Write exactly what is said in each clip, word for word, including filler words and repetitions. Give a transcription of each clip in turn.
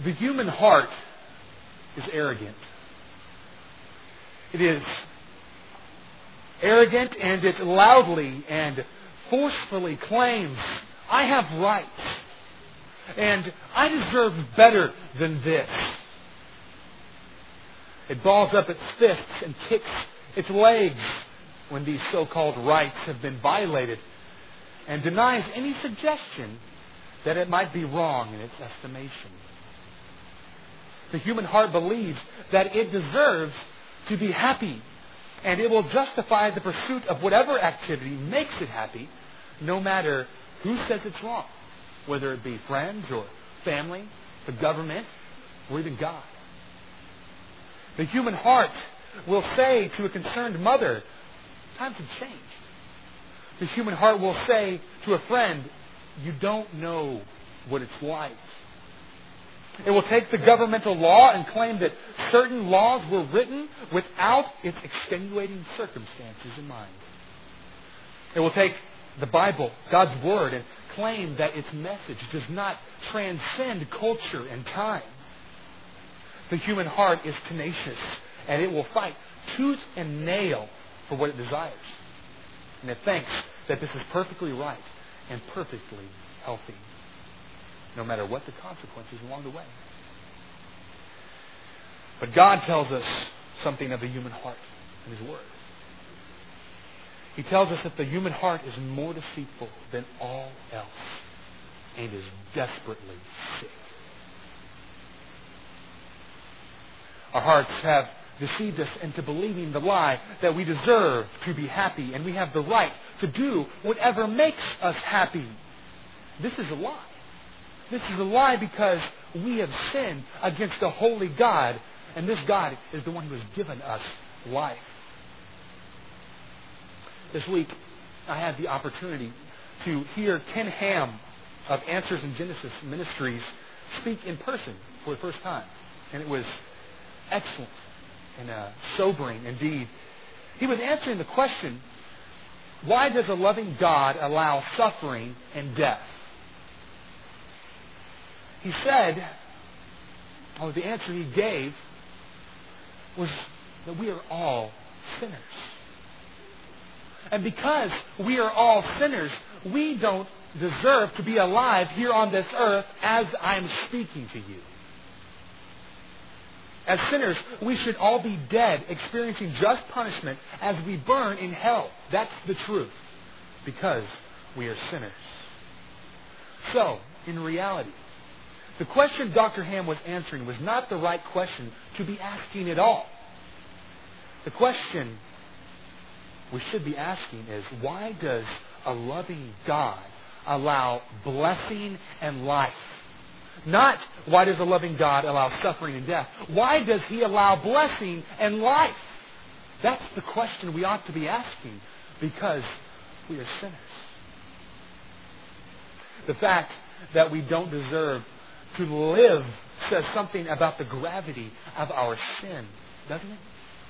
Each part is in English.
The human heart is arrogant. It is arrogant, and it loudly and forcefully claims, I have rights, and I deserve better than this. It balls up its fists and kicks its legs when these so-called rights have been violated, and denies any suggestion that it might be wrong in its estimation. The human heart believes that it deserves to be happy, and it will justify the pursuit of whatever activity makes it happy, no matter who says it's wrong, whether it be friends or family, the government, or even God. The human heart will say to a concerned mother, times have changed. The human heart will say to a friend, you don't know what it's like. It will take the governmental law and claim that certain laws were written without its extenuating circumstances in mind. It will take the Bible, God's Word, and claim that its message does not transcend culture and time. The human heart is tenacious, and it will fight tooth and nail for what it desires. And it thinks that this is perfectly right and perfectly healthy, no matter what the consequences along the way. But God tells us something of the human heart in His Word. He tells us that the human heart is more deceitful than all else and is desperately sick. Our hearts have deceived us into believing the lie that we deserve to be happy and we have the right to do whatever makes us happy. This is a lie. This is a lie because we have sinned against a holy God, and this God is the one who has given us life. This week, I had the opportunity to hear Ken Ham of Answers in Genesis Ministries speak in person for the first time. And it was excellent and uh, sobering indeed. He was answering the question, why does a loving God allow suffering and death? He said, or the answer he gave was that we are all sinners. And because we are all sinners, we don't deserve to be alive here on this earth as I'm speaking to you. As sinners, we should all be dead, experiencing just punishment as we burn in hell. That's the truth, because we are sinners. So, in reality, the question Doctor Ham was answering was not the right question to be asking at all. The question we should be asking is, why does a loving God allow blessing and life? Not, why does a loving God allow suffering and death? Why does He allow blessing and life? That's the question we ought to be asking, because we are sinners. The fact that we don't deserve to live says something about the gravity of our sin, doesn't it?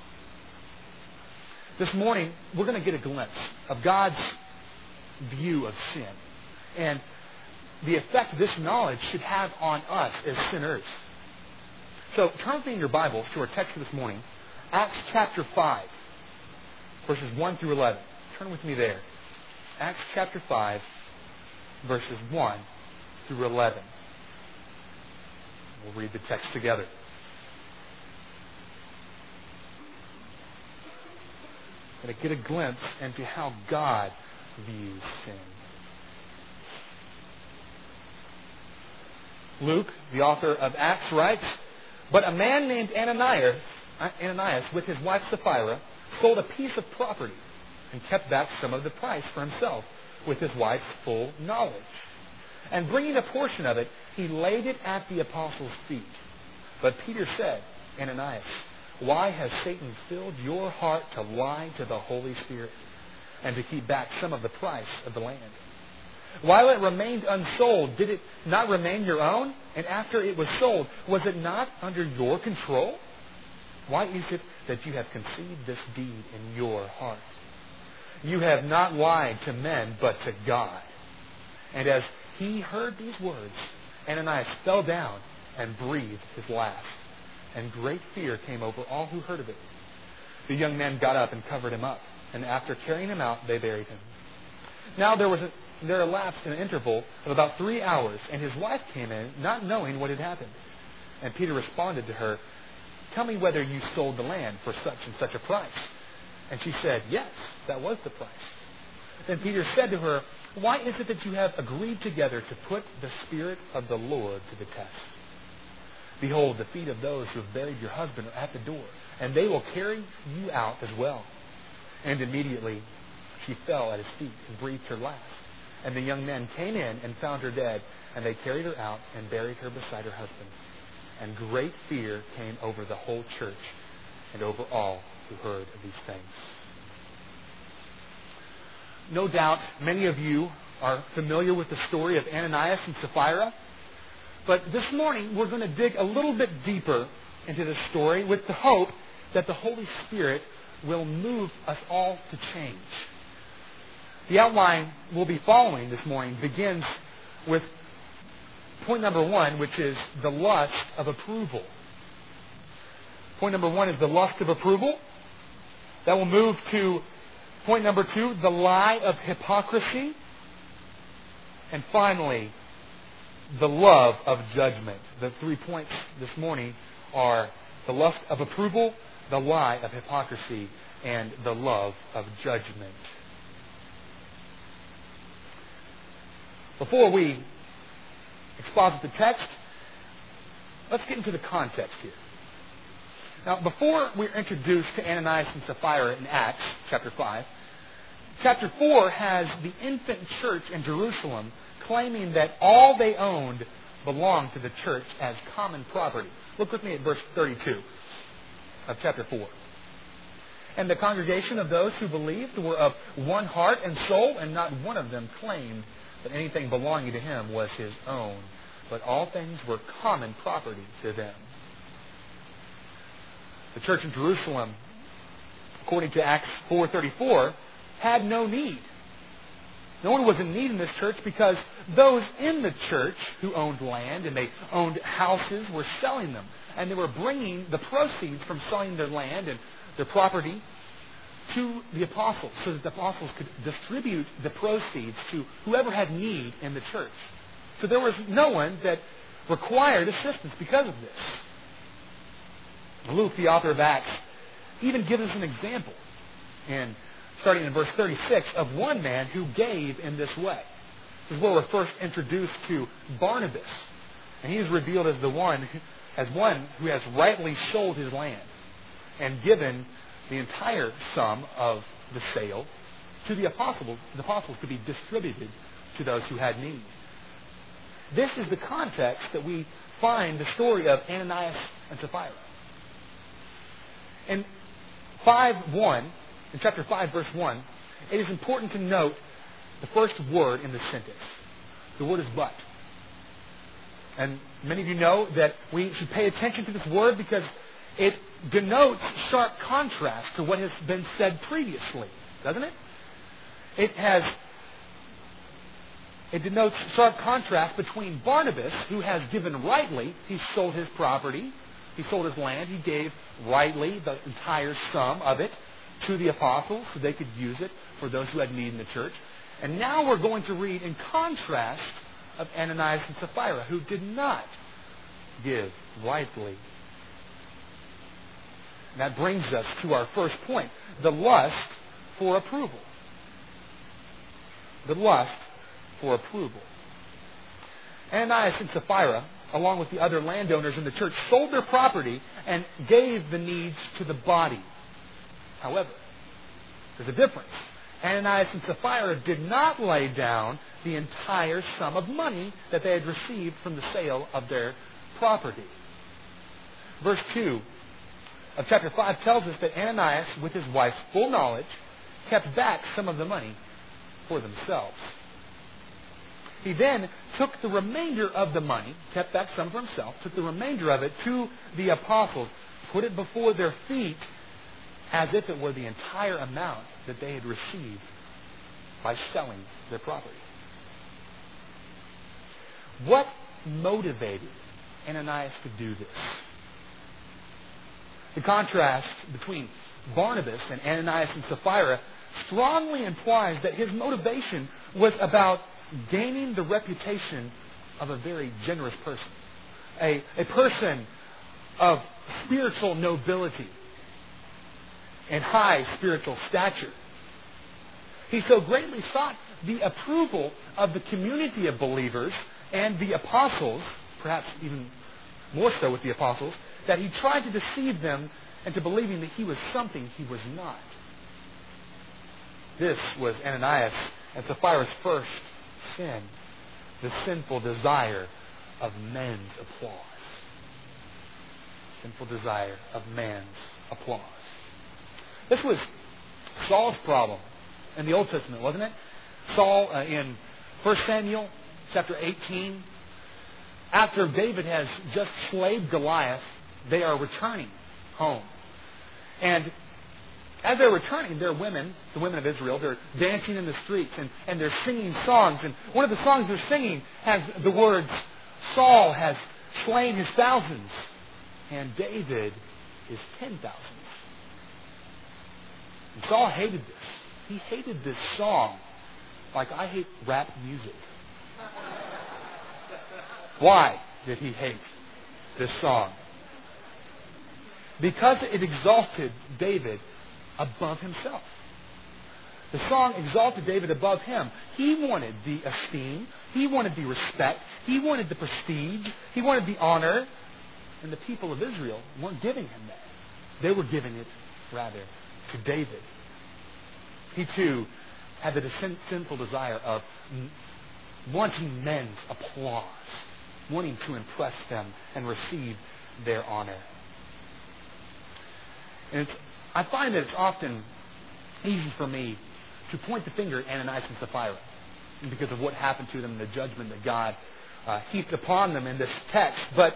This morning, we're going to get a glimpse of God's view of sin and the effect this knowledge should have on us as sinners. So, turn with me in your Bibles to our text this morning, Acts chapter five, verses one through eleven. Turn with me there. Acts chapter five, verses one through eleven. We'll read the text together. And to get a glimpse into how God views sin. Luke, the author of Acts, writes, but a man named Ananias, Ananias, with his wife Sapphira, sold a piece of property and kept back some of the price for himself with his wife's full knowledge. And bringing a portion of it, he laid it at the apostles' feet. But Peter said, Ananias, why has Satan filled your heart to lie to the Holy Spirit and to keep back some of the price of the land? While it remained unsold, did it not remain your own? And after it was sold, was it not under your control? Why is it that you have conceived this deed in your heart? You have not lied to men, but to God. And as he heard these words, Ananias fell down and breathed his last. And great fear came over all who heard of it. The young men got up and covered him up, and after carrying him out, they buried him. Now there was a, there elapsed an interval of about three hours, and his wife came in, not knowing what had happened. And Peter responded to her, "Tell me whether you sold the land for such and such a price." And she said, "Yes, that was the price." Then Peter said to her, "Why is it that you have agreed together to put the Spirit of the Lord to the test? Behold, the feet of those who have buried your husband are at the door, and they will carry you out as well." And immediately she fell at his feet and breathed her last. And the young men came in and found her dead, and they carried her out and buried her beside her husband. And great fear came over the whole church and over all who heard of these things. No doubt many of you are familiar with the story of Ananias and Sapphira. But this morning we're going to dig a little bit deeper into this story with the hope that the Holy Spirit will move us all to change. The outline we'll be following this morning begins with point number one, which is the lust of approval. Point number one is the lust of approval. That will move to point number two, the lie of hypocrisy. And finally, the love of judgment. The three points this morning are the lust of approval, the lie of hypocrisy, and the love of judgment. Before we exposit the text, let's get into the context here. Now, before we're introduced to Ananias and Sapphira in Acts chapter five, chapter four has the infant church in Jerusalem claiming that all they owned belonged to the church as common property. Look with me at verse thirty-two of chapter four. "And the congregation of those who believed were of one heart and soul, and not one of them claimed that anything belonging to him was his own, but all things were common property to them." The church in Jerusalem, according to Acts four thirty-four, had no need. No one was in need in this church because those in the church who owned land and they owned houses were selling them. And they were bringing the proceeds from selling their land and their property to the apostles so that the apostles could distribute the proceeds to whoever had need in the church. So there was no one that required assistance because of this. Luke, the author of Acts, even gives us an example, in, starting in verse thirty-six, of one man who gave in this way. This is where we're first introduced to Barnabas. And he is revealed as the one, as one who has rightly sold his land and given the entire sum of the sale to the apostles, the apostles to be distributed to those who had need. This is the context that we find the story of Ananias and Sapphira. In five one, in chapter five, verse one, it is important to note the first word in the sentence. The word is "but." And many of you know that we should pay attention to this word because it denotes sharp contrast to what has been said previously, doesn't it? It has it denotes sharp contrast between Barnabas, who has given rightly, he sold his property, he sold his land, he gave rightly the entire sum of it to the apostles so they could use it for those who had need in the church. And now we're going to read in contrast of Ananias and Sapphira, who did not give rightly. And that brings us to our first point, the lust for approval. The lust for approval. Ananias and Sapphira, along with the other landowners in the church, sold their property and gave the needs to the body. However, there's a difference. Ananias and Sapphira did not lay down the entire sum of money that they had received from the sale of their property. Verse two of chapter five tells us that Ananias, with his wife's full knowledge, kept back some of the money for themselves. He then took the remainder of the money, kept back some for himself, took the remainder of it to the apostles, put it before their feet as if it were the entire amount that they had received by selling their property. What motivated Ananias could do this. The contrast between Barnabas and Ananias and Sapphira strongly implies that his motivation was about gaining the reputation of a very generous person. A, a person of spiritual nobility and high spiritual stature. He so greatly sought the approval of the community of believers and the apostles, perhaps even more so with the apostles, that he tried to deceive them into believing that he was something he was not. This was Ananias and Sapphira's first sin, the sinful desire of men's applause. Sinful desire of man's applause. This was Saul's problem in the Old Testament, wasn't it? Saul uh, in First Samuel chapter eighteen, after David has just slayed Goliath, they are returning home. And as they're returning, their women, the women of Israel, they're dancing in the streets and, and they're singing songs. And one of the songs they're singing has the words, Saul has slain his thousands and David his ten thousands. And Saul hated this. He hated this song like I hate rap music. Why did he hate this song? Because it exalted David above himself. The song exalted David above him. He wanted the esteem. He wanted the respect. He wanted the prestige. He wanted the honor. And the people of Israel weren't giving him that. They were giving it, rather, to David. He too had the sinful desire of wanting men's applause, wanting to impress them and receive their honor. And it's, I find that it's often easy for me to point the finger at Ananias and Sapphira because of what happened to them and the judgment that God uh, heaped upon them in this text. But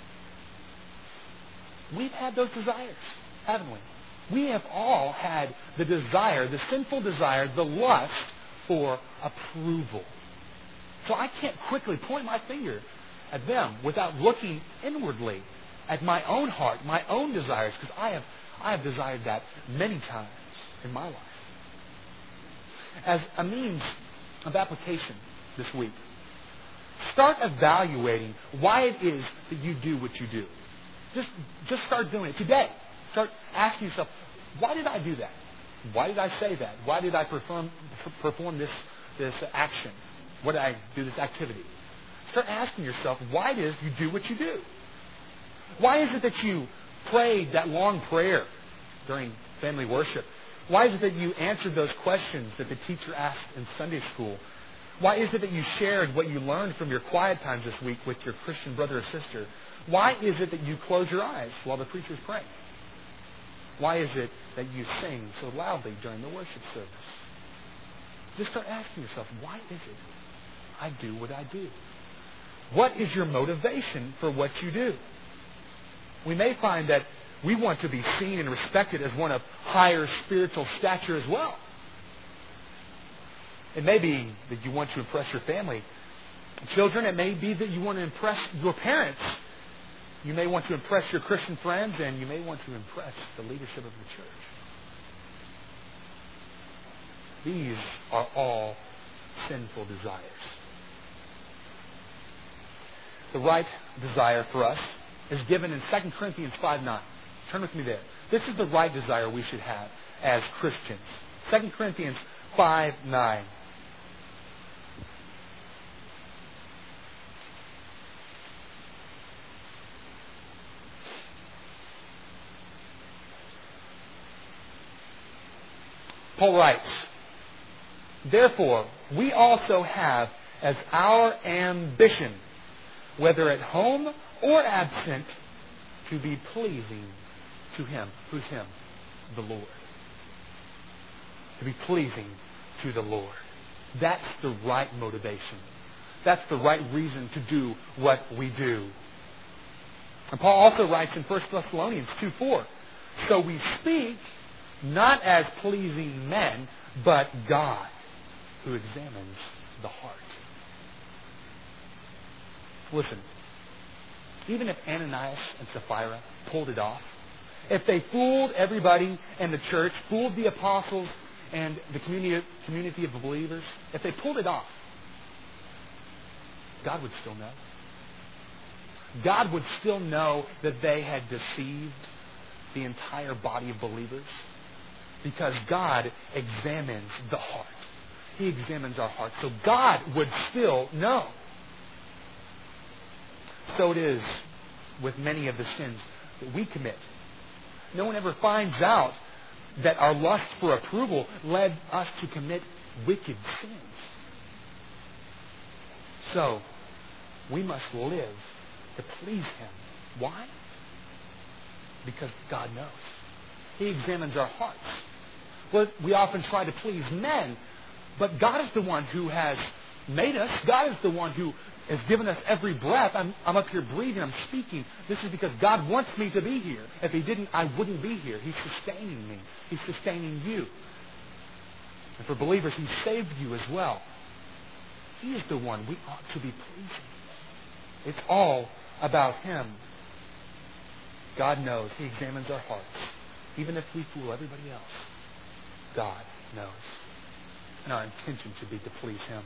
we've had those desires, haven't we? We have all had the desire, the sinful desire, the lust for approval. So I can't quickly point my finger at them without looking inwardly at my own heart, my own desires, because I have I have desired that many times in my life. As a means of application this week, start evaluating why it is that you do what you do. Just, just start doing it today. Start asking yourself, why did I do that? Why did I say that? Why did I perform, perform this, this action? Why did I do this activity? Start asking yourself why it is you do what you do. Why is it that you prayed that long prayer during family worship? Why is it that you answered those questions that the teacher asked in Sunday school? Why is it that you shared what you learned from your quiet times this week with your Christian brother or sister? Why is it that you close your eyes while the preacher's praying? Why is it that you sing so loudly during the worship service? Just start asking yourself, why is it I do what I do? What is your motivation for what you do? We may find that we want to be seen and respected as one of higher spiritual stature as well. It may be that you want to impress your family. Children, it may be that you want to impress your parents. You may want to impress your Christian friends, and you may want to impress the leadership of the church. These are all sinful desires. The right desire for us is given in Second Corinthians five nine. Turn with me there. This is the right desire we should have as Christians. Second Corinthians five nine. Paul writes, therefore, we also have as our ambition, whether at home or absent, to be pleasing to Him. Who's Him? The Lord. To be pleasing to the Lord. That's the right motivation. That's the right reason to do what we do. And Paul also writes in First Thessalonians two four, so we speak not as pleasing men, but God, who examines the heart. Listen, even if Ananias and Sapphira pulled it off, if they fooled everybody in the church, fooled the apostles and the community, community of believers, if they pulled it off, God would still know. God would still know that they had deceived the entire body of believers, because God examines the heart. He examines our heart. So God would still know. So it is with many of the sins that we commit. No one ever finds out that our lust for approval led us to commit wicked sins. So, we must live to please Him. Why? Because God knows. He examines our hearts. Well, we often try to please men, but God is the one who has made us. God is the one who has given us every breath. I'm, I'm up here breathing. I'm speaking. This is because God wants me to be here. If He didn't, I wouldn't be here. He's sustaining me. He's sustaining you. And for believers, He saved you as well. He is the one we ought to be pleasing. It's all about Him. God knows. He examines our hearts. Even if we fool everybody else, God knows. And our intention should be to please Him.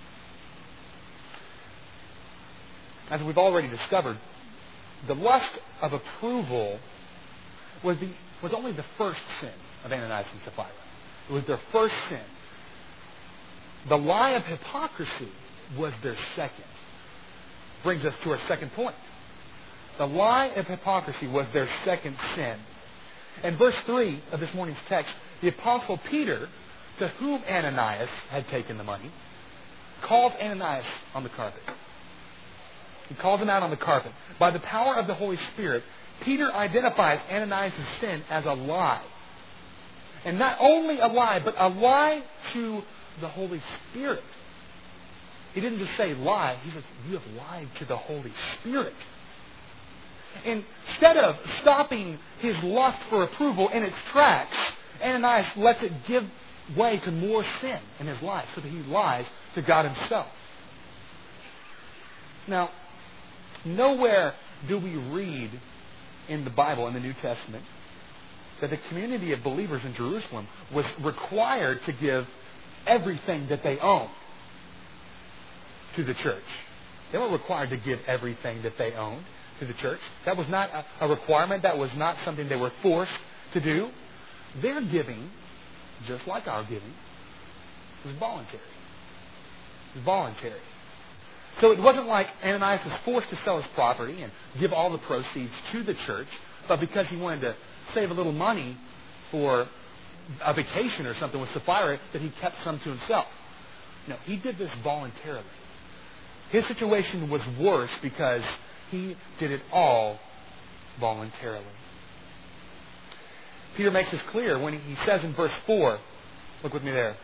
As we've already discovered, the lust of approval was, the, was only the first sin of Ananias and Sapphira. It was their first sin. The lie of hypocrisy was their second. Brings us to our second point. The lie of hypocrisy was their second sin. In verse three of this morning's text, the Apostle Peter, to whom Ananias had taken the money, calls Ananias on the carpet. He calls him out on the carpet. By the power of the Holy Spirit, Peter identifies Ananias' sin as a lie. And not only a lie, but a lie to the Holy Spirit. He didn't just say lie. He says, you have lied to the Holy Spirit. Instead of stopping his lust for approval in its tracks, Ananias lets it give way to more sin in his life so that he lies to God Himself. Now, nowhere do we read in the Bible, in the New Testament, that the community of believers in Jerusalem was required to give everything that they owned to the church. They weren't required to give everything that they owned to the church. That was not a, a requirement. That was not something they were forced to do. Their giving, just like our giving, was voluntary. It was voluntary. So it wasn't like Ananias was forced to sell his property and give all the proceeds to the church, but because he wanted to save a little money for a vacation or something with Sapphira, that he kept some to himself. No, he did this voluntarily. His situation was worse because he did it all voluntarily. Peter makes this clear when he says in verse four, look with me there,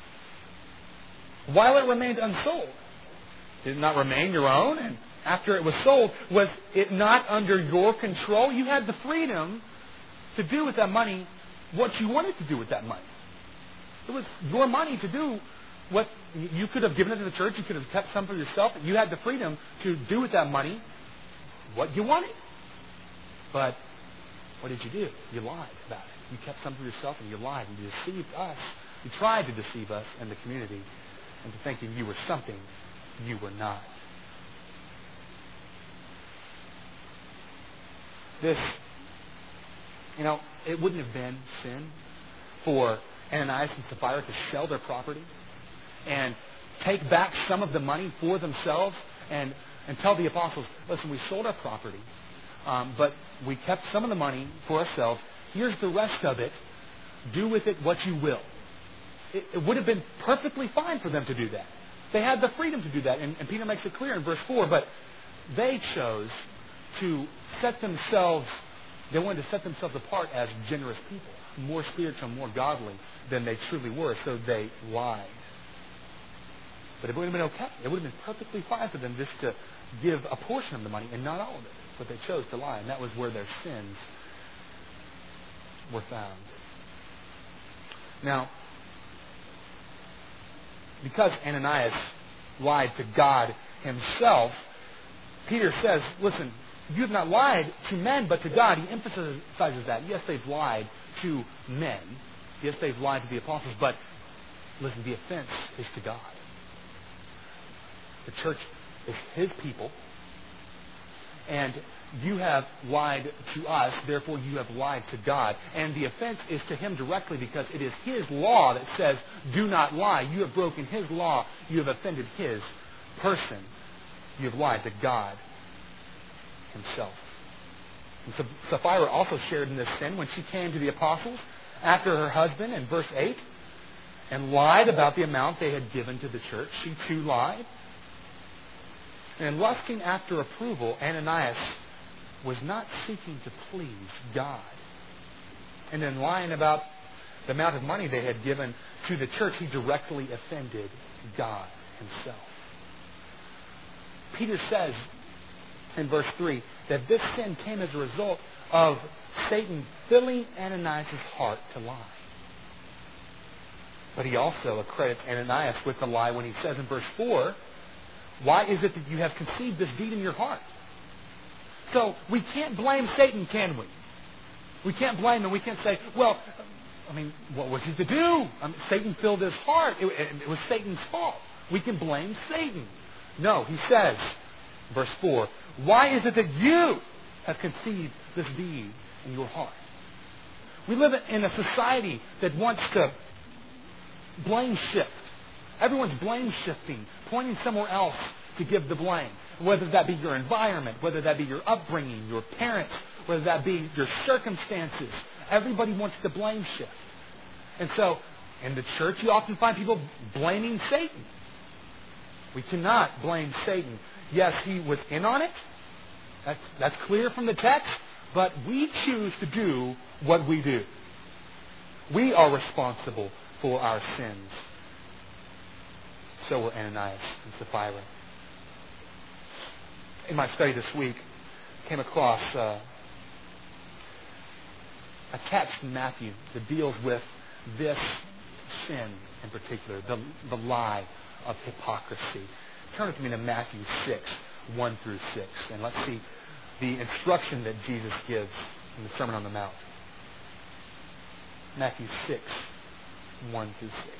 while it remained unsold, did it not remain your own? And after it was sold, was it not under your control? You had the freedom to do with that money what you wanted to do with that money. It was your money to do what you could have given it to the church. You could have kept some for yourself. You had the freedom to do with that money what you wanted. But what did you do? You lied about it. You kept some for yourself and you lied and you deceived us. You tried to deceive us and the community into thinking you were something you were not. This, you know, it wouldn't have been sin for Ananias and Sapphira to sell their property and take back some of the money for themselves and, and tell the apostles, listen, we sold our property, um, but we kept some of the money for ourselves. Here's the rest of it. Do with it what you will. It, it would have been perfectly fine for them to do that. They had the freedom to do that. And, and Peter makes it clear in verse four, but they chose to set themselves, they wanted to set themselves apart as generous people, more spiritual, more godly than they truly were, so they lied. But it would have been okay. It would have been perfectly fine for them just to give a portion of the money and not all of it. But they chose to lie, and that was where their sins were found. Now, because Ananias lied to God Himself, Peter says, listen, You have not lied to men, but to God. He emphasizes that. Yes, they've lied to men. Yes, they've lied to the apostles, but listen, the offense is to God. The church is His people, and you have lied to us, therefore you have lied to God. And the offense is to Him directly because it is His law that says, do not lie. You have broken His law. You have offended His person. You have lied to God Himself. And Sapphira also shared in this sin when she came to the apostles after her husband in verse eight and lied about the amount they had given to the church. She too lied. And lusting after approval, Ananias was not seeking to please God. And in lying about the amount of money they had given to the church, he directly offended God Himself. Peter says in verse three that this sin came as a result of Satan filling Ananias' heart to lie. But he also accredits Ananias with the lie when he says in verse four, why is it that you have conceived this deed in your heart? So we can't blame Satan, can we? We can't blame him. We can't say, well, I mean, what was he to do? I mean, Satan filled his heart. It, it, it was Satan's fault. We can blame Satan. No, he says, verse four, why is it that you have conceived this deed in your heart? We live in a society that wants to blame shift. Everyone's blame shifting, pointing somewhere else to give the blame. Whether that be your environment, whether that be your upbringing, your parents, whether that be your circumstances. Everybody wants to blame shift. And so, in the church, you often find people blaming Satan. We cannot blame Satan. Yes, he was in on it. That's, that's clear from the text. But we choose to do what we do. We are responsible for our sins. So were Ananias and Sapphira. In my study this week, I came across uh, a text in Matthew that deals with this sin in particular, the, the lie of hypocrisy. Turn with me to Matthew six, one through six, and let's see the instruction that Jesus gives in the Sermon on the Mount. Matthew six, one through six.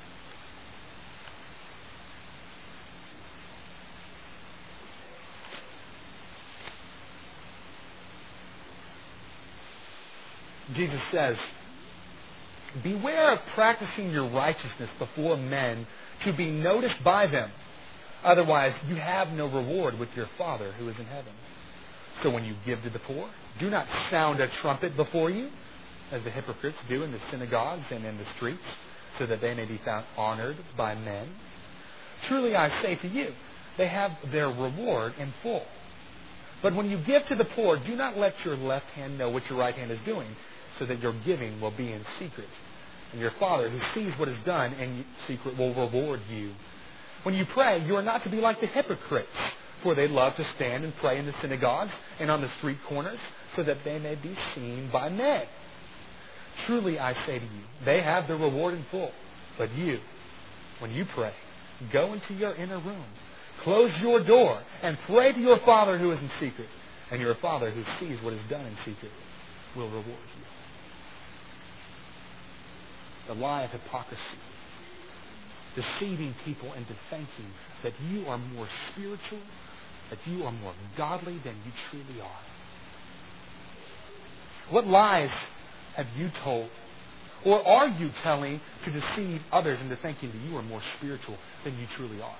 Jesus says, beware of practicing your righteousness before men to be noticed by them. Otherwise, you have no reward with your Father who is in heaven. So when you give to the poor, do not sound a trumpet before you, as the hypocrites do in the synagogues and in the streets, so that they may be found honored by men. Truly I say to you, they have their reward in full. But when you give to the poor, do not let your left hand know what your right hand is doing, so that your giving will be in secret. And your Father, who sees what is done in secret, will reward you. When you pray, you are not to be like the hypocrites, for they love to stand and pray in the synagogues and on the street corners, so that they may be seen by men. Truly I say to you, they have their reward in full. But you, when you pray, go into your inner room, close your door, and pray to your Father who is in secret. And your Father who sees what is done in secret will reward you. The lie of hypocrisy. Deceiving people into thinking that you are more spiritual, that you are more godly than you truly are. What lies have you told, or are you telling to deceive others into thinking that you are more spiritual than you truly are?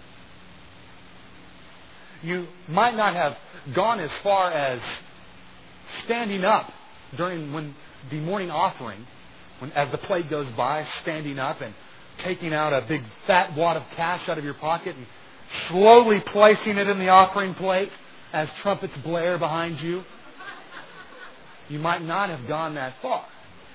You might not have gone as far as standing up during when the morning offering, when as the plate goes by, standing up and taking out a big fat wad of cash out of your pocket and slowly placing it in the offering plate as trumpets blare behind you. You might not have gone that far.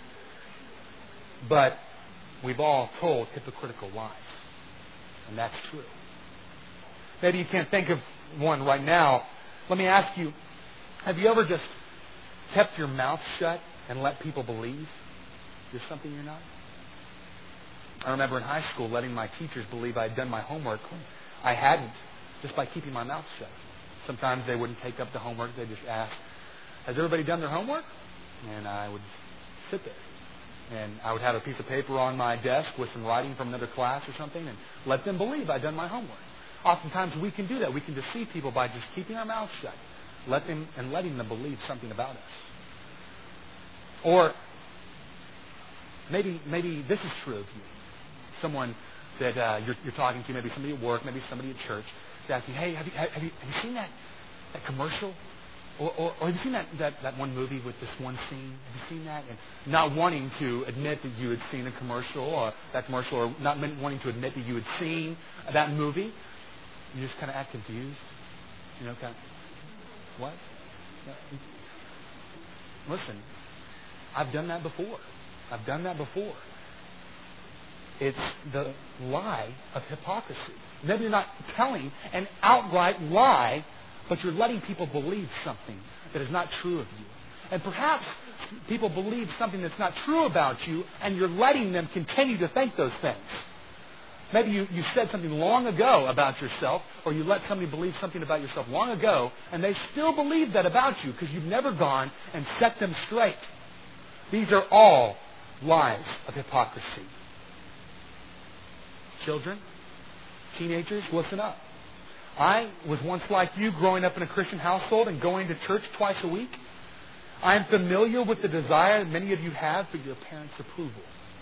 But we've all told hypocritical lies. And that's true. Maybe you can't think of one right now. Let me ask you, have you ever just kept your mouth shut and let people believe you're something you're not? I remember in high school letting my teachers believe I had done my homework when I hadn't, just by keeping my mouth shut. Sometimes they wouldn't take up the homework. They just ask, has everybody done their homework? And I would sit there. And I would have a piece of paper on my desk with some writing from another class or something and let them believe I'd done my homework. Oftentimes we can do that. We can deceive people by just keeping our mouths shut, let them and letting them believe something about us. Or maybe maybe this is true of you. Someone that uh, you're, you're talking to, maybe somebody at work, maybe somebody at church, is asking, hey, have you, have you, have you seen that, that commercial? Or, or, or have you seen that, that, that one movie with this one scene? Have you seen that? And not wanting to admit that you had seen a commercial or that commercial, or not wanting to admit that you had seen that movie, you just kind of act confused. You know, kind of, what? Listen, I've done that before. I've done that before. It's the lie of hypocrisy. Maybe you're not telling an outright lie, but you're letting people believe something that is not true of you. And perhaps people believe something that's not true about you, and you're letting them continue to think those things. Maybe you, you said something long ago about yourself, or you let somebody believe something about yourself long ago, and they still believe that about you because you've never gone and set them straight. These are all lies of hypocrisy. Children, teenagers, listen up. I was once like you, growing up in a Christian household and going to church twice a week. I am familiar with the desire that many of you have for your parents' approval.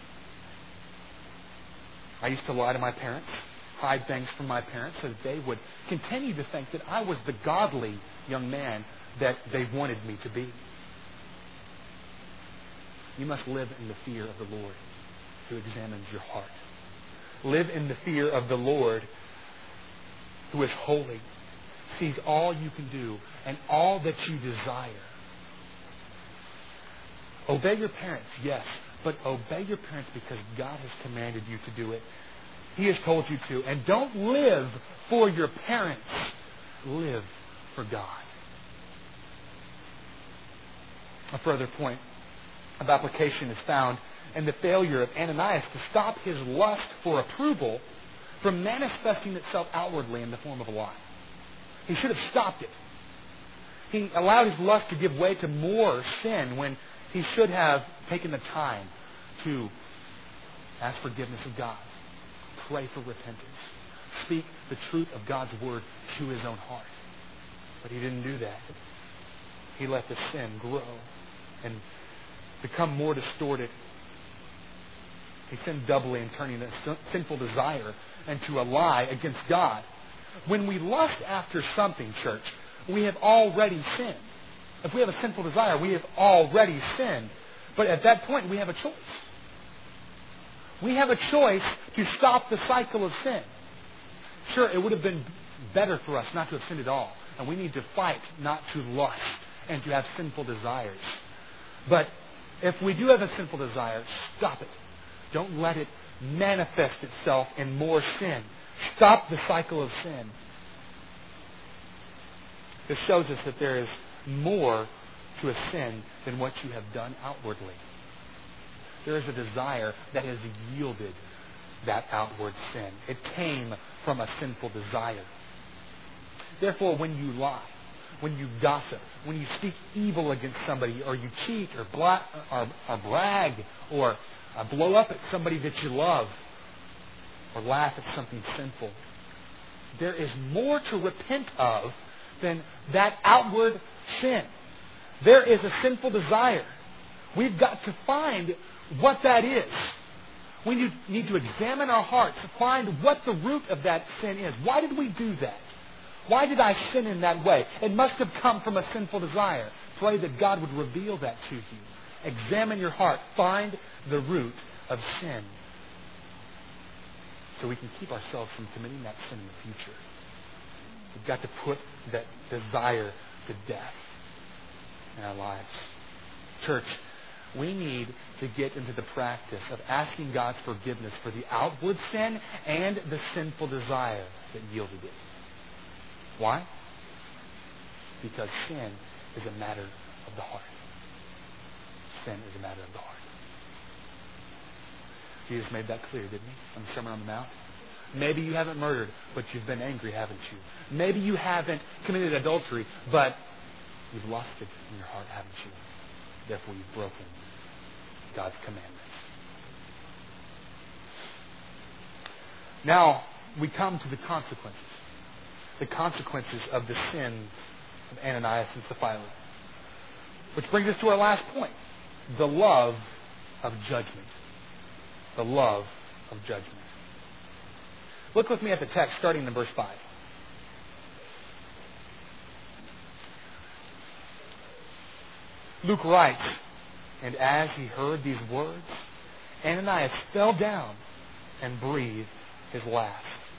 I used to lie to my parents, hide things from my parents so that they would continue to think that I was the godly young man that they wanted me to be. You must live in the fear of the Lord who examines your heart. Live in the fear of the Lord who is holy, sees all you can do and all that you desire. Obey your parents, yes, but obey your parents because God has commanded you to do it. He has told you to. And don't live for your parents. Live for God. A further point of application is found in the failure of Ananias to stop his lust for approval from manifesting itself outwardly in the form of a lie. He should have stopped it. He allowed his lust to give way to more sin when he should have taken the time to ask forgiveness of God, pray for repentance, speak the truth of God's word to his own heart. But he didn't do that. He let the sin grow and become more distorted. He sinned doubly in turning a sinful desire into a lie against God. When we lust after something, church, we have already sinned. If we have a sinful desire, we have already sinned. But at that point, we have a choice. We have a choice to stop the cycle of sin. Sure, it would have been better for us not to have sinned at all. And we need to fight not to lust and to have sinful desires. But if we do have a sinful desire, stop it. Don't let it manifest itself in more sin. Stop the cycle of sin. This shows us that there is more to a sin than what you have done outwardly. There is a desire that has yielded that outward sin. It came from a sinful desire. Therefore, when you lie, when you gossip, when you speak evil against somebody, or you cheat, or, bla- or, or brag, or uh, blow up at somebody that you love, or laugh at something sinful, there is more to repent of than that outward sin. There is a sinful desire. We've got to find what that is. We need to examine our hearts to find what the root of that sin is. Why did we do that? Why did I sin in that way? It must have come from a sinful desire. Pray that God would reveal that to you. Examine your heart. Find the root of sin, so we can keep ourselves from committing that sin in the future. We've got to put that desire to death in our lives. Church, we need to get into the practice of asking God's forgiveness for the outward sin and the sinful desire that yielded it. Why? Because sin is a matter of the heart. Sin is a matter of the heart. Jesus made that clear, didn't he? On the Sermon on the Mount. Maybe you haven't murdered, but you've been angry, haven't you? Maybe you haven't committed adultery, but you've lusted in your heart, haven't you? Therefore, you've broken God's commandments. Now, we come to the consequences. The consequences of the sins of Ananias and Sapphira. Which brings us to our last point. The love of judgment. The love of judgment. Look with me at the text starting in verse five. Luke writes, "And as he heard these words, Ananias fell down and breathed his last."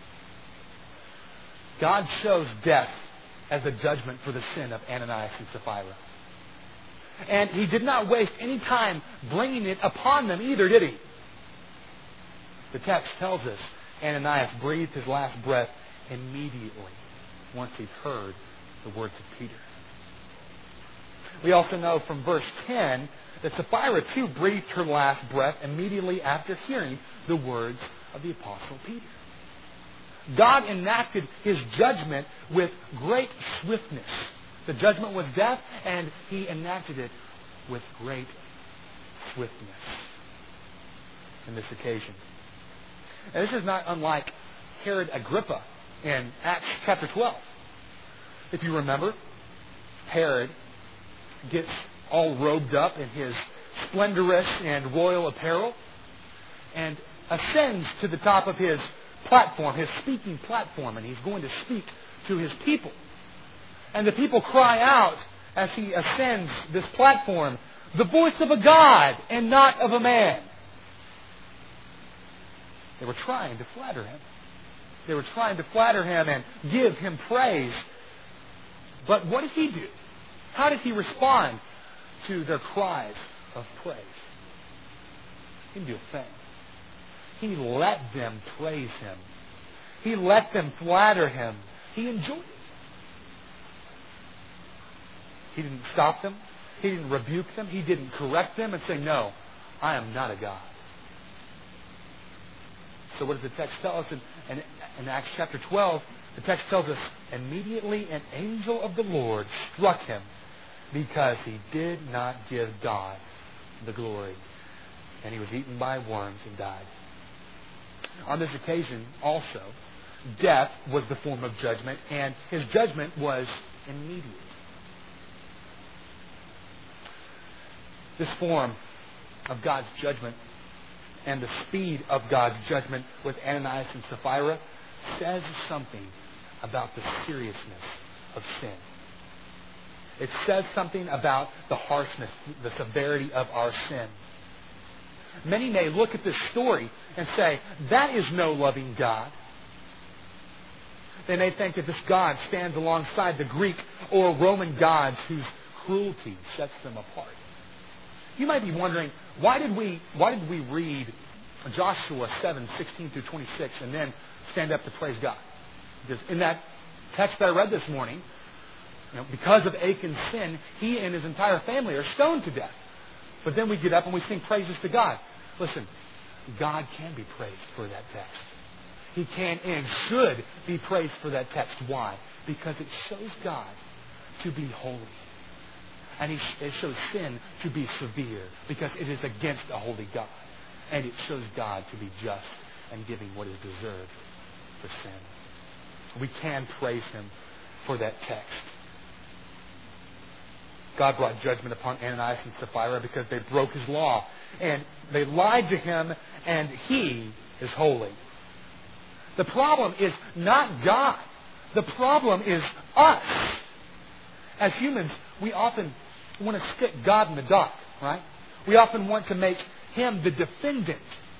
God chose death as a judgment for the sin of Ananias and Sapphira. And he did not waste any time bringing it upon them either, did he? The text tells us Ananias breathed his last breath immediately once he heard the words of Peter. We also know from verse ten that Sapphira too breathed her last breath immediately after hearing the words of the Apostle Peter. God enacted His judgment with great swiftness. The judgment was death, and He enacted it with great swiftness in this occasion. And this is not unlike Herod Agrippa in Acts chapter twelve. If you remember, Herod gets all robed up in his splendorous and royal apparel and ascends to the top of his platform, his speaking platform, and he's going to speak to his people. And the people cry out as he ascends this platform, "The voice of a God and not of a man." They were trying to flatter him. They were trying to flatter him and give him praise. But what did he do? How did he respond to their cries of praise? He didn't do a thing. He let them praise him. He let them flatter him. He enjoyed it. He didn't stop them. He didn't rebuke them. He didn't correct them and say, "No, I am not a God." So what does the text tell us in, in, in Acts chapter twelve? The text tells us, "Immediately an angel of the Lord struck him because he did not give God the glory. And he was eaten by worms and died." On this occasion, also, death was the form of judgment, and his judgment was immediate. This form of God's judgment and the speed of God's judgment with Ananias and Sapphira says something about the seriousness of sin. It says something about the harshness, the severity of our sin. Many may look at this story and say, "That is no loving God." They may think that this God stands alongside the Greek or Roman gods whose cruelty sets them apart. You might be wondering, why did we why did we read Joshua seven, sixteen through twenty-six and then stand up to praise God? Because in that text that I read this morning, you know, because of Achan's sin, he and his entire family are stoned to death. But then we get up and we sing praises to God. Listen, God can be praised for that text. He can and should be praised for that text. Why? Because it shows God to be holy. And it shows sin to be severe because it is against a holy God. And it shows God to be just and giving what is deserved for sin. We can praise Him for that text. God brought judgment upon Ananias and Sapphira because they broke His law. And they lied to Him, and He is holy. The problem is not God. The problem is us. As humans, we often want to stick God in the dock, right? We often want to make Him the defendant.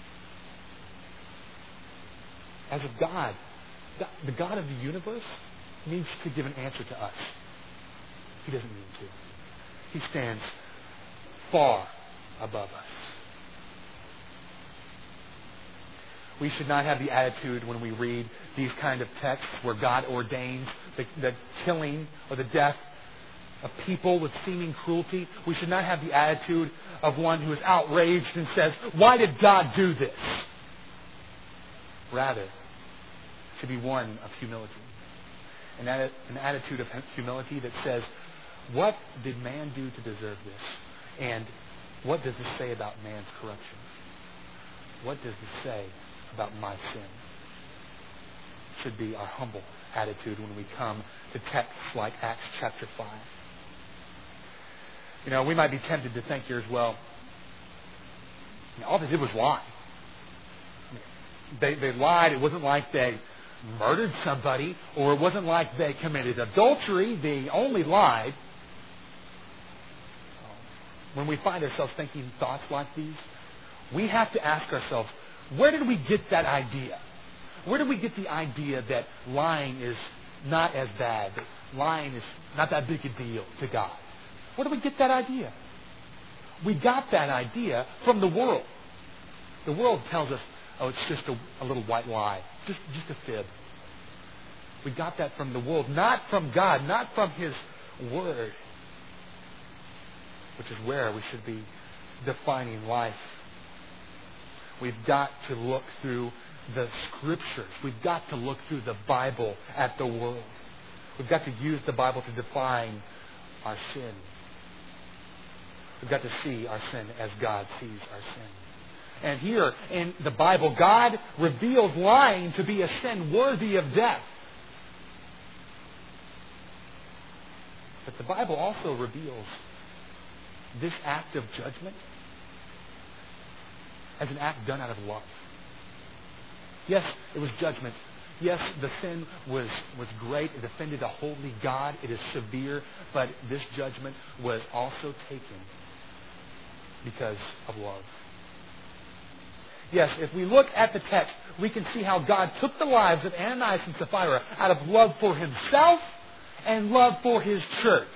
As if God, the God of the universe, needs to give an answer to us. He doesn't need to. He stands far above us. We should not have the attitude when we read these kind of texts where God ordains the, the killing or the death of people with seeming cruelty. We should not have the attitude of one who is outraged and says, "Why did God do this?" Rather, should be one of humility. An, atti- an attitude of humility that says, what did man do to deserve this? And what does this say about man's corruption? What does this say about my sin? Should be our humble attitude when we come to texts like Acts chapter five. You know, we might be tempted to think here as well, you know, all they did was lie. They, they lied. It wasn't like they murdered somebody, or it wasn't like they committed adultery. They only lied. When we find ourselves thinking thoughts like these, we have to ask ourselves, where did we get that idea? Where did we get the idea that lying is not as bad, that lying is not that big a deal to God? Where did we get that idea? We got that idea from the world. The world tells us, oh, it's just a, a little white lie, just, just a fib. We got that from the world, not from God, not from His Word, which is where we should be defining life. We've got to look through the Scriptures. We've got to look through the Bible at the world. We've got to use the Bible to define our sin. We've got to see our sin as God sees our sin. And here in the Bible, God reveals lying to be a sin worthy of death. But the Bible also reveals this act of judgment as an act done out of love. Yes, it was judgment. Yes, the sin was, was great. It offended a holy God. It is severe. But this judgment was also taken because of love. Yes, if we look at the text, we can see how God took the lives of Ananias and Sapphira out of love for Himself and love for His church.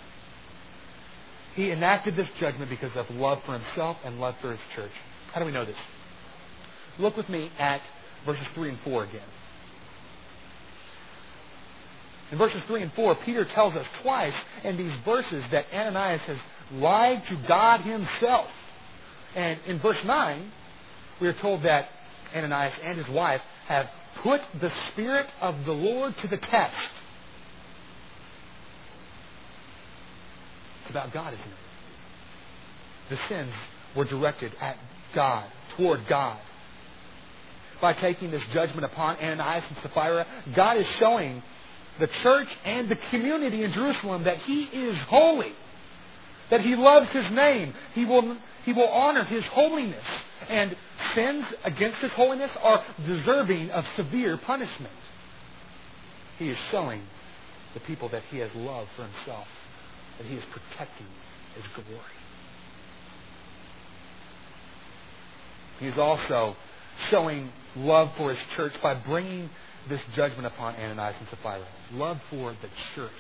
He enacted this judgment because of love for Himself and love for His church. How do we know this? Look with me at verses three and four again. In verses three and four, Peter tells us twice in these verses that Ananias has lied to God Himself. And in verse nine, we are told that Ananias and his wife have put the Spirit of the Lord to the test. It's about God, isn't it? The sins were directed at God, toward God. By taking this judgment upon Ananias and Sapphira, God is showing the church and the community in Jerusalem that He is holy, that He loves His name. He will, he will honor His holiness. And sins against His holiness are deserving of severe punishment. He is showing the people that He has loved for Himself, that He is protecting His glory. He is also showing love for His church by bringing this judgment upon Ananias and Sapphira. Love for the church.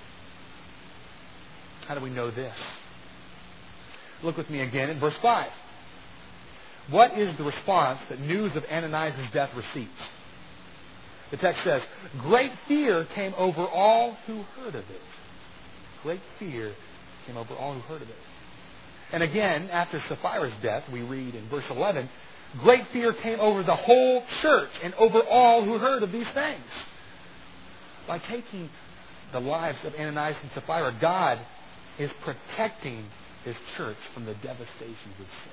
How do we know this? Look with me again in verse five. What is the response that news of Ananias' death receives? The text says, great fear came over all who heard of it. Great fear came over all who heard of it. And again, after Sapphira's death, we read in verse eleven, great fear came over the whole church and over all who heard of these things. By taking the lives of Ananias and Sapphira, God is protecting His church from the devastations of sin.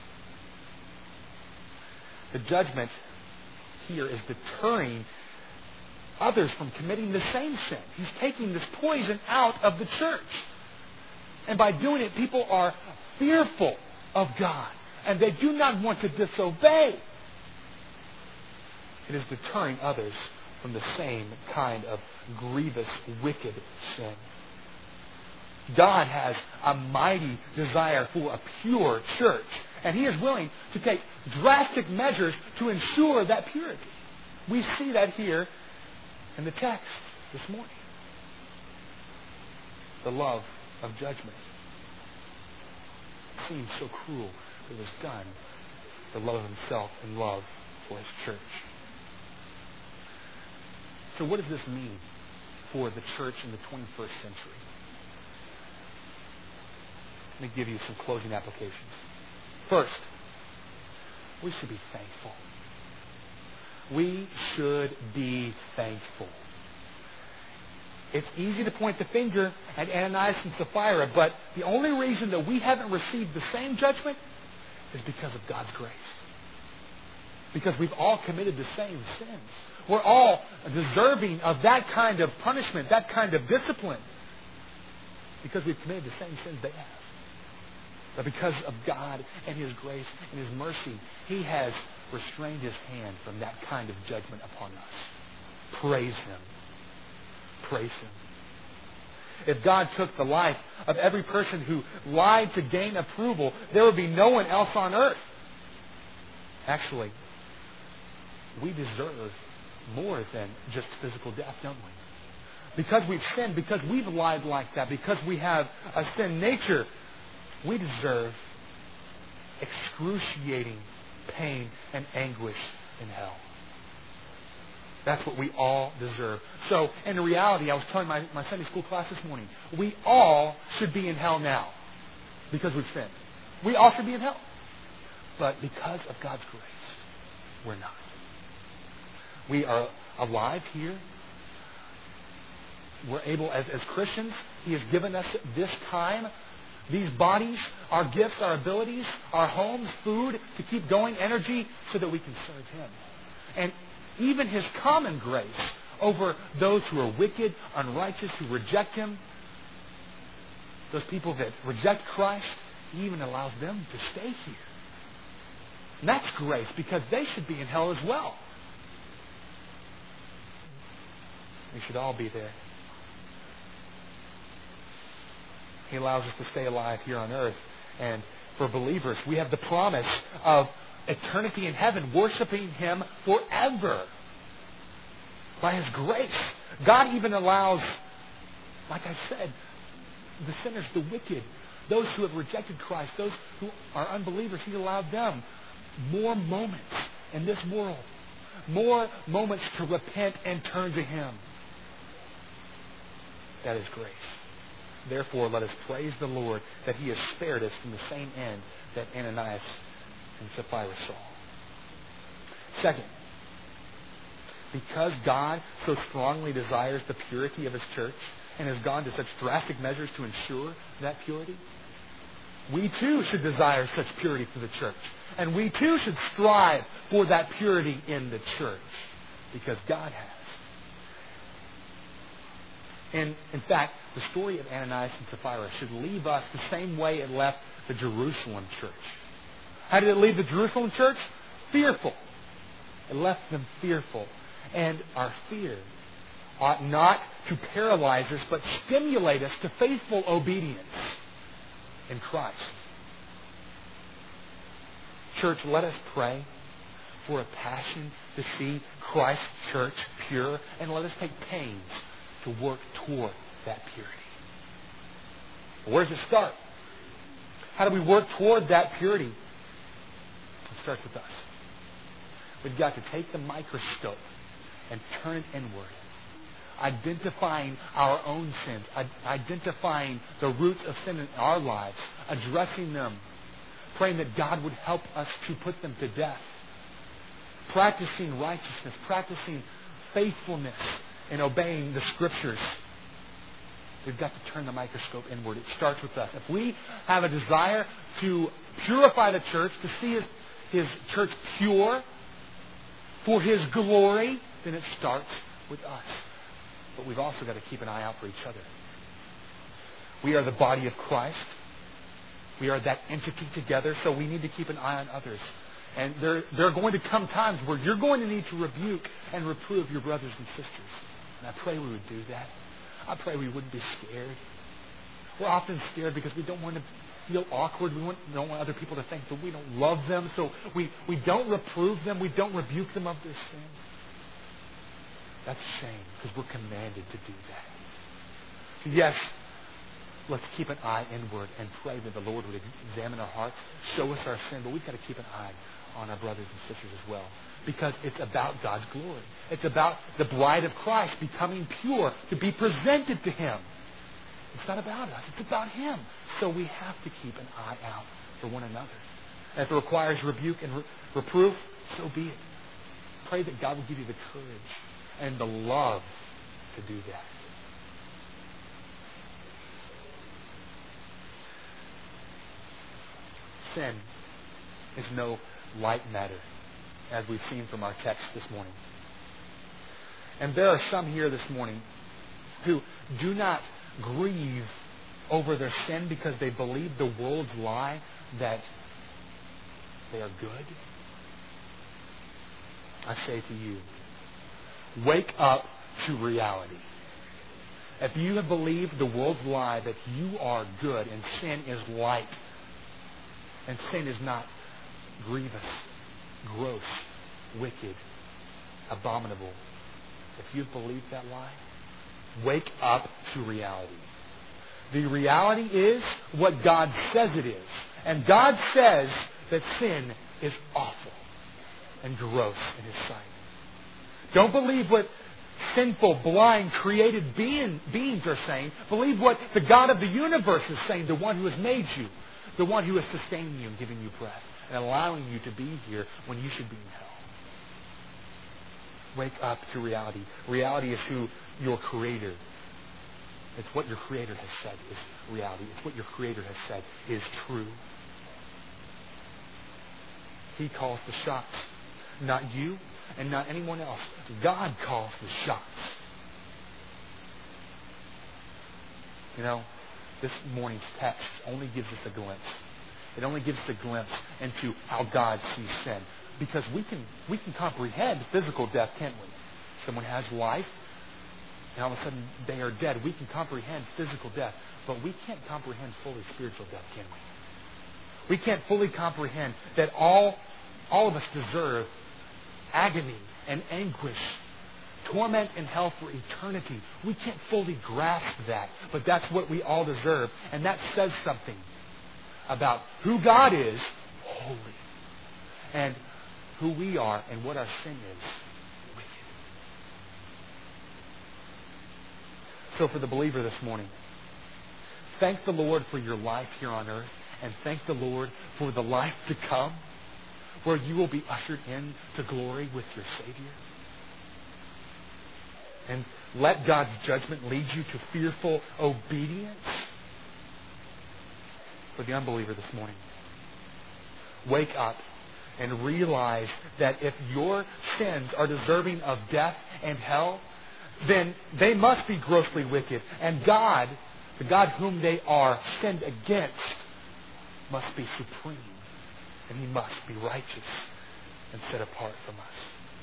The judgment here is deterring others from committing the same sin. He's taking this poison out of the church. And by doing it, people are fearful of God. And they do not want to disobey. It is deterring others from the same kind of grievous, wicked sin. God has a mighty desire for a pure church. And He is willing to take drastic measures to ensure that purity. We see that here in the text this morning. The love of judgment. It seems so cruel that it was done for love of Himself and love for His church. So what does this mean for the church in the twenty-first century? Let me give you some closing applications. First, we should be thankful. we should be thankful. It's easy to point the finger at Ananias and Sapphira, but the only reason that we haven't received the same judgment is because of God's grace. Because we've all committed the same sins. We're all deserving of that kind of punishment, that kind of discipline. Because we've committed the same sins they have. But because of God and His grace and His mercy, He has restrained His hand from that kind of judgment upon us. Praise Him. Praise Him. If God took the life of every person who lied to gain approval, there would be no one else on earth. Actually, we deserve more than just physical death, don't we? Because we've sinned, because we've lied like that, because we have a sin nature, we deserve excruciating pain and anguish in hell. That's what we all deserve. So, in reality, I was telling my, my Sunday school class this morning, we all should be in hell now because we've sinned. We all should be in hell. But because of God's grace, we're not. We are alive here. We're able, as, as Christians, He has given us this time, these bodies, our gifts, our abilities, our homes, food, to keep going, energy, so that we can serve Him. And even His common grace over those who are wicked, unrighteous, who reject Him, those people that reject Christ, He even allows them to stay here. And that's grace, because they should be in hell as well. We should all be there. He allows us to stay alive here on earth. And for believers, we have the promise of eternity in heaven, worshiping Him forever. By His grace. God even allows, like I said, the sinners, the wicked, those who have rejected Christ, those who are unbelievers, He allowed them more moments in this world. More moments to repent and turn to Him. That is grace. Therefore, let us praise the Lord that He has spared us from the same end that Ananias and Sapphira saw. Second, because God so strongly desires the purity of His church and has gone to such drastic measures to ensure that purity, we too should desire such purity for the church. And we too should strive for that purity in the church. Because God has. And in fact, the story of Ananias and Sapphira should leave us the same way it left the Jerusalem church. How did it leave the Jerusalem church? Fearful. It left them fearful. And our fear ought not to paralyze us, but stimulate us to faithful obedience in Christ. Church, let us pray for a passion to see Christ's church pure, and let us take pains to work toward that purity. Where does it start? How do we work toward that purity? It starts with us. We've got to take the microscope and turn it inward. Identifying our own sins. Identifying the roots of sin in our lives. Addressing them. Praying that God would help us to put them to death. Practicing righteousness. Practicing faithfulness in obeying the Scriptures. We've got to turn the microscope inward. It starts with us. If we have a desire to purify the church, to see His, his church pure for His glory, then it starts with us. But we've also got to keep an eye out for each other. We are the body of Christ. We are that entity together, so we need to keep an eye on others. And there, there are going to come times where you're going to need to rebuke and reprove your brothers and sisters. And I pray we would do that. I pray we wouldn't be scared. We're often scared because we don't want to feel awkward. We want, don't want other people to think that we don't love them. So we, we don't reprove them. We don't rebuke them of their sin. That's a shame because we're commanded to do that. So yes, let's keep an eye inward and pray that the Lord would examine our hearts, show us our sin. But we've got to keep an eye on our brothers and sisters as well. Because it's about God's glory. It's about the bride of Christ becoming pure to be presented to Him. It's not about us. It's about Him. So we have to keep an eye out for one another. And if it requires rebuke and re- reproof, so be it. pray that God will give you the courage and the love to do that. Sin is no light matter, as we've seen from our text this morning. And there are some here this morning who do not grieve over their sin because they believe the world's lie that they are good. I say to you, wake up to reality. If you have believed the world's lie that you are good and sin is light, and sin is not grievous, gross, wicked, abominable, if you've believed that lie, wake up to reality. The reality is what God says it is. And God says that sin is awful and gross in His sight. Don't believe what sinful, blind, created being, beings are saying. Believe what the God of the universe is saying, the one who has made you, the one who is sustaining you and giving you breath and allowing you to be here when you should be in hell. Wake up to reality. Reality is who your Creator. It's what your Creator has said is reality. It's what your Creator has said is true. He calls the shots. Not you and not anyone else. God calls the shots. You know, this morning's text only gives us a glimpse. It only gives us a glimpse into how God sees sin. Because we can we can comprehend physical death, can't we? Someone has life, and all of a sudden they are dead. We can comprehend physical death, but we can't comprehend fully spiritual death, can we? We can't fully comprehend that all, all of us deserve agony and anguish, torment in hell for eternity. We can't fully grasp that, but that's what we all deserve. And that says something about who God is, holy, and who we are and what our sin is, wicked. So for the believer this morning, thank the Lord for your life here on earth, and thank the Lord for the life to come, where you will be ushered into glory with your Savior. And let God's judgment lead you to fearful obedience. For the unbeliever this morning, wake up and realize that if your sins are deserving of death and hell, then they must be grossly wicked. And God, the God whom they are sinned against, must be supreme. And He must be righteous and set apart from us.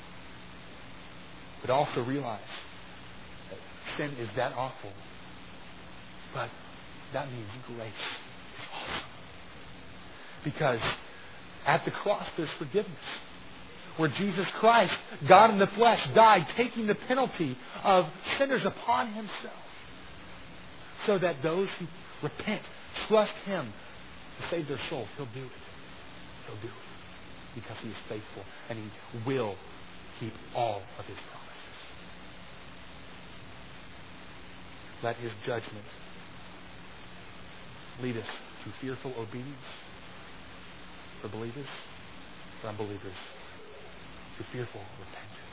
But also realize that sin is that awful. But that means grace is awesome. Because at the cross there's forgiveness. Where Jesus Christ, God in the flesh, died, taking the penalty of sinners upon Himself. So that those who repent, trust Him to save their souls, He'll do it. He'll do it. Because He is faithful. And He will keep all of His promises. Let His judgment lead us to fearful obedience for believers, for unbelievers, to fearful repentance.